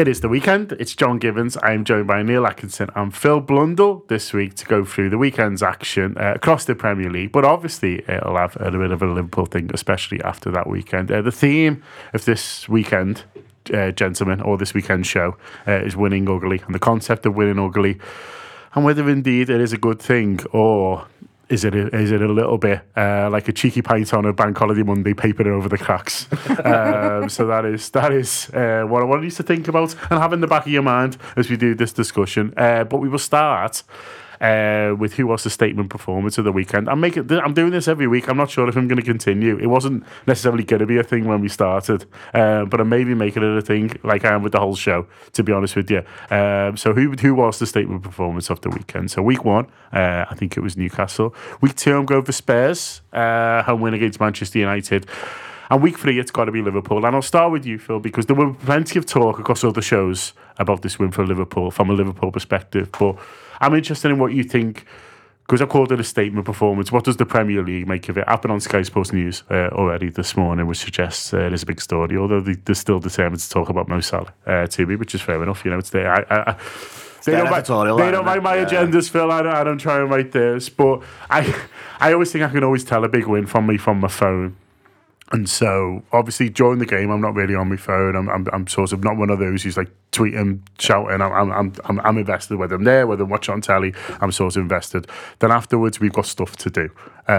It is the weekend. It's John Gibbons. I'm joined by Neil Atkinson and Phil Blundell this week to go through the weekend's action across the Premier League. But obviously, it'll have a bit of a Liverpool thing, especially after that weekend. The theme of this weekend, gentlemen, or this weekend show, is winning ugly, and the concept of winning ugly, and whether indeed it is a good thing, or is it a little bit like a cheeky pint on a bank holiday Monday, papering over the cracks? So that is what I want you to think about and have in the back of your mind as we do this discussion. But we will start with who was the statement performance of the weekend. I'm doing this every week. I'm not sure if I'm going to continue. It wasn't necessarily going to be a thing when we started, but I'm maybe making it a thing, like I am with the whole show, to be honest with you. So who was the statement performance of the weekend? So week 1, I think it was Newcastle. Week 2, I'm going for Spurs, home win against Manchester United. And week 3, it's got to be Liverpool. And I'll start with you, Phil, because there were plenty of talk across other shows about this win for Liverpool from a Liverpool perspective. But I'm interested in what you think, because I called it a statement performance. What does the Premier League make of it? I've been on Sky Sports News already this morning, which suggests it is a big story, although they're still determined to talk about Mo Salah to me, which is fair enough. You know, it's there. They don't write my agendas, Phil. I don't try and write theirs. But I always think I can always tell a big win from my phone. And so, obviously, during the game, I'm not really on my phone. I'm sort of not one of those who's like tweeting, shouting. I'm invested, whether I'm there, whether I'm watching on telly. I'm sort of invested. Then afterwards, we've got stuff to do,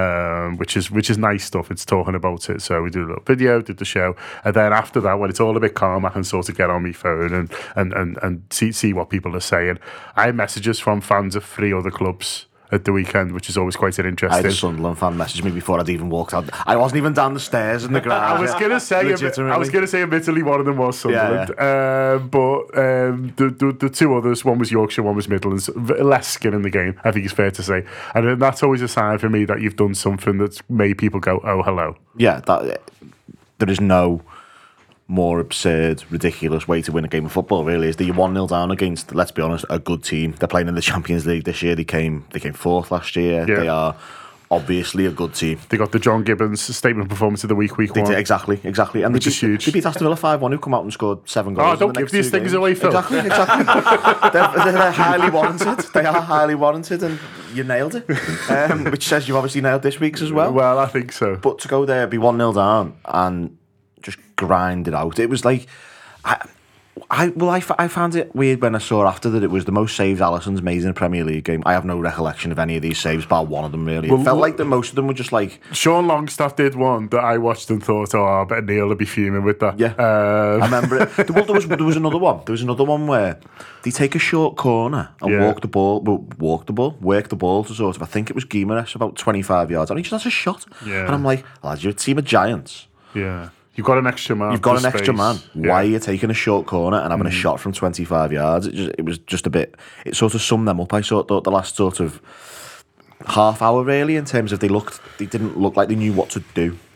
which is nice stuff. It's talking about it. So we did a little video, did the show, and then after that, when it's all a bit calm, I can sort of get on my phone and see what people are saying. I have messages from fans of 3 other clubs at the weekend, which is always quite an interesting. I had a Sunderland fan message me before I'd even walked out. I wasn't even down the stairs in the ground. I was going to say, admittedly, one of them was Sunderland. Yeah. But the 2 others, one was Yorkshire, one was Midlands. Less skin in the game, I think it's fair to say. And that's always a sign for me that you've done something that's made people go, oh, hello. Yeah, there is no more absurd, ridiculous way to win a game of football, really, is that you're 1-0 down against, let's be honest, a good team. They're playing in the Champions League this year. They came 4th last year. Yeah. They are obviously a good team. They got the John Gibbons statement performance of the week 1. Exactly. And which is huge. They beat Aston Villa 5-1, who come out and scored 7 goals. Oh, don't give these things away, Phil. Exactly. They're highly warranted. They are highly warranted, and you nailed it. Which says you've obviously nailed this week's as well. Well, I think so. But to go there, be 1-0 down, and just grind it out. It was like, I found it weird when I saw after that it was the most saves Alisson's made in a Premier League game. I have no recollection of any of these saves, bar one of them really. It felt like most of them were just like... Sean Longstaff did one that I watched and thought, oh, I bet Neil would be fuming with that. Yeah, I remember it. There was another one. There was another one where they take a short corner and work the ball to sort of, I think it was Guimaraes, about 25 yards. And he just has a shot. Yeah. And I'm like, lads, you're a team of giants. Yeah. You've got an extra man. Extra man. Yeah. Why are you taking a short corner and having a shot from 25 yards? It was just a bit... It sort of summed them up, I thought, the last sort of half hour, really, in terms of they didn't look like they knew what to do.